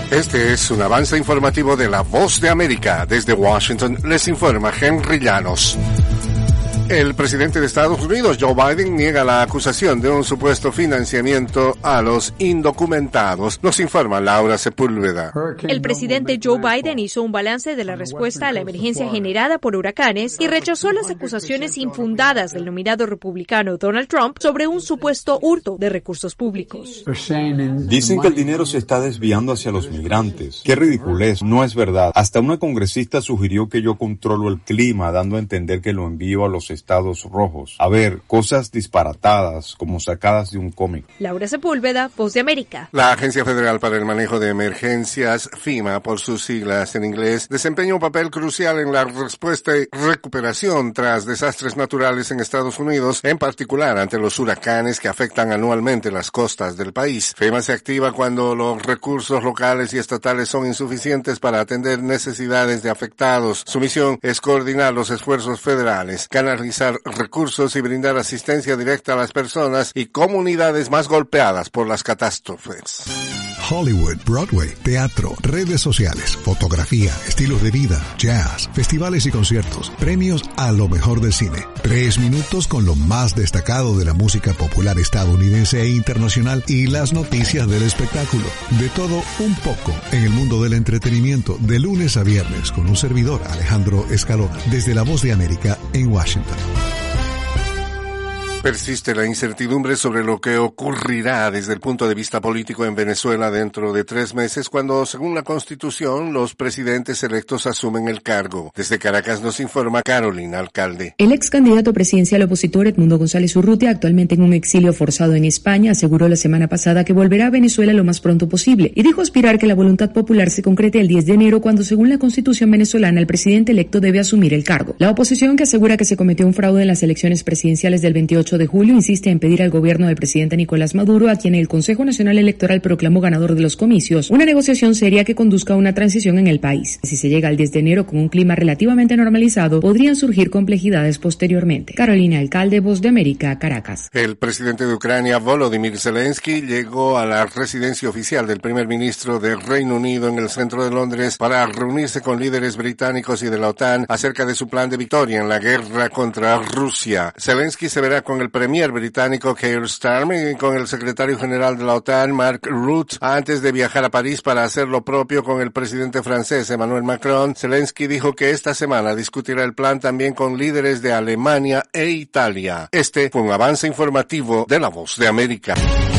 Este es un avance informativo de La Voz de América. Desde Washington les informa Henry Llanos. El presidente de Estados Unidos, Joe Biden, niega la acusación de un supuesto financiamiento a los indocumentados. Nos informa Laura Sepúlveda. El presidente Joe Biden hizo un balance de la respuesta a la emergencia generada por huracanes y rechazó las acusaciones infundadas del nominado republicano Donald Trump sobre un supuesto hurto de recursos públicos. Dicen que el dinero se está desviando hacia los migrantes. Qué ridiculez, no es verdad. Hasta una congresista sugirió que yo controlo el clima, dando a entender que lo envío a los estados rojos. A ver, cosas disparatadas como sacadas de un cómic. Laura Sepúlveda, Voz de América. La Agencia Federal para el Manejo de Emergencias, FEMA por sus siglas en inglés, desempeña un papel crucial en la respuesta y recuperación tras desastres naturales en Estados Unidos, en particular ante los huracanes que afectan anualmente las costas del país. FEMA se activa cuando los recursos locales y estatales son insuficientes para atender necesidades de afectados. Su misión es coordinar los esfuerzos federales, canalizar recursos y brindar asistencia directa a las personas y comunidades más golpeadas por las catástrofes. Hollywood, Broadway, teatro, redes sociales, fotografía, estilos de vida, jazz, festivales y conciertos, premios a lo mejor del cine. 3 minutos con lo más destacado de la música popular estadounidense e internacional y las noticias del espectáculo. De todo un poco en el mundo del entretenimiento, de lunes a viernes con un servidor, Alejandro Escalona, desde La Voz de América en Washington. Persiste la incertidumbre sobre lo que ocurrirá desde el punto de vista político en Venezuela dentro de 3 meses, cuando, según la Constitución, los presidentes electos asumen el cargo. Desde Caracas nos informa Carolina Alcalde. El ex candidato presidencial opositor Edmundo González Urrutia, actualmente en un exilio forzado en España, aseguró la semana pasada que volverá a Venezuela lo más pronto posible y dijo aspirar que la voluntad popular se concrete el 10 de enero, cuando, según la Constitución venezolana, el presidente electo debe asumir el cargo. La oposición, que asegura que se cometió un fraude en las elecciones presidenciales del 28 de julio, insiste en pedir al gobierno del presidente Nicolás Maduro, a quien el Consejo Nacional Electoral proclamó ganador de los comicios, una negociación seria que conduzca a una transición en el país. Si se llega al 10 de enero con un clima relativamente normalizado, podrían surgir complejidades posteriormente. Carolina Alcalde, Voz de América, Caracas. El presidente de Ucrania, Volodymyr Zelensky, llegó a la residencia oficial del primer ministro del Reino Unido en el centro de Londres para reunirse con líderes británicos y de la OTAN acerca de su plan de victoria en la guerra contra Rusia. Zelensky se verá con el premier británico Keir Starmer y con el secretario general de la OTAN, Mark Rutte, antes de viajar a París para hacer lo propio con el presidente francés, Emmanuel Macron. Zelensky dijo que esta semana discutirá el plan también con líderes de Alemania e Italia. Este fue un avance informativo de La Voz de América.